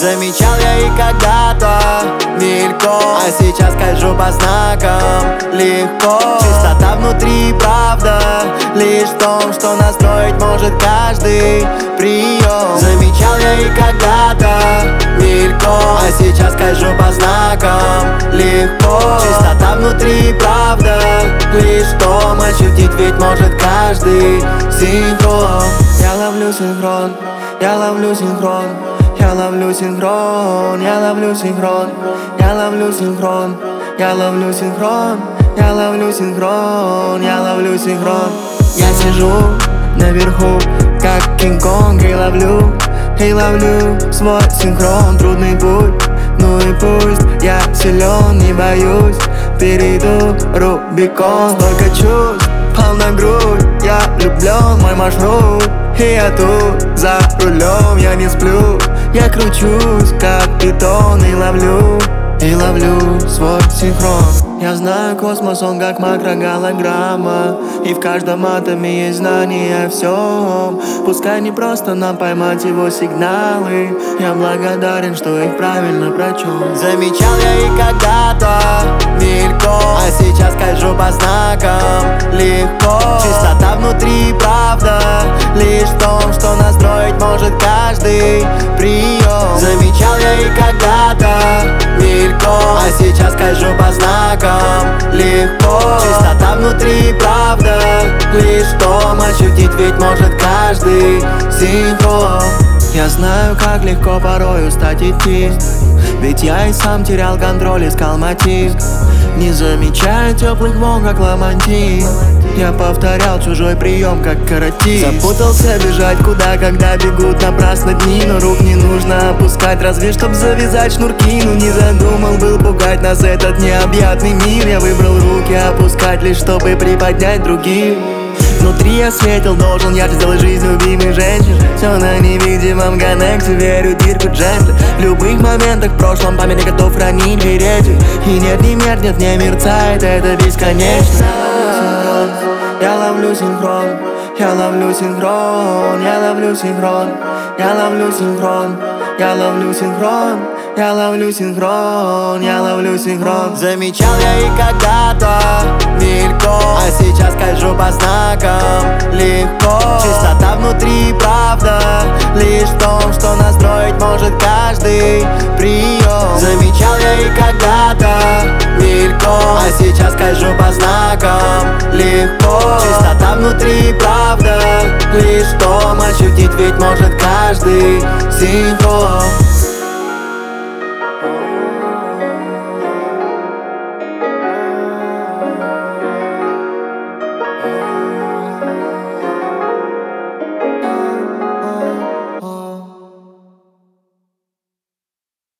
Замечал я и когда-то мельком, а сейчас скольжу по знакам легко. Чистота внутри, правда, лишь в том, что настроить может каждый прием. Замечал я и когда-то мельком, а сейчас скольжу по знакам легко. Чистота внутри, правда, лишь в том, ощутить ведь может каждый синхрон. Я ловлю синхрон, я ловлю синхрон, я ловлю синхрон, я ловлю синхрон, я ловлю синхрон, я ловлю синхрон, я ловлю синхрон, я ловлю синхрон. Я сижу наверху, как Кинг-Конг, и ловлю свой синхрон. Трудный путь, ну и пусть я силен, не боюсь, перейду Рубикон. Столько чувств, полна грудь, я влюблен в мой маршрут. И я тут за рулем, я не сплю, я кручусь, как питон, и ловлю свой синхрон. Я знаю космос, он как макроголограмма, и в каждом атоме есть знание о всем. Пускай не просто нам поймать его сигналы, я благодарен, что их правильно прочел. Замечал я и когда-то мельком, а сейчас скольжу по знакам легко. Чистота внутри, правда, лишь в том, что настроить может каждый прием. Замечал я и когда-то мельком, а сейчас скольжу по знакам легко. Чистота внутри, правда, лишь в том, ощутить ведь может каждый синхрон. Я знаю, как легко порой устать идти, ведь я и сам терял контроль, искал мотив, не замечая теплых волн, как ламантин. Я повторял чужой прием, как каратист. Запутался бежать куда, когда бегут напрасно дни. Но рук не нужно опускать, разве чтоб завязать шнурки. Ну не задумал был пугать нас этот необъятный мир. Я выбрал руки опускать, лишь чтобы приподнять других. Внутри я светил, должен ярче сделать жизнь любимой женщин. Все на невидимом коннекте, верю Дирку Джентли. В любых моментах в прошлом память готов хранить, беречь. И нет, не меркнет, не мерцает, это бесконечно. Я ловлю синхрон, я ловлю синхрон, я ловлю синхрон, я ловлю синхрон, я ловлю синхрон, я ловлю синхрон, я ловлю синхрон. Замечал я и когда-то мельком, а сейчас скольжу по знакам легко. Чистота внутри, правда, лишь в том, что настроить может каждый прием. Замечал я и когда-то мельком, а сейчас скольжу по знакам легко. Чистота внутри, правда, лишь в том, ощутить ведь может каждый синхрон.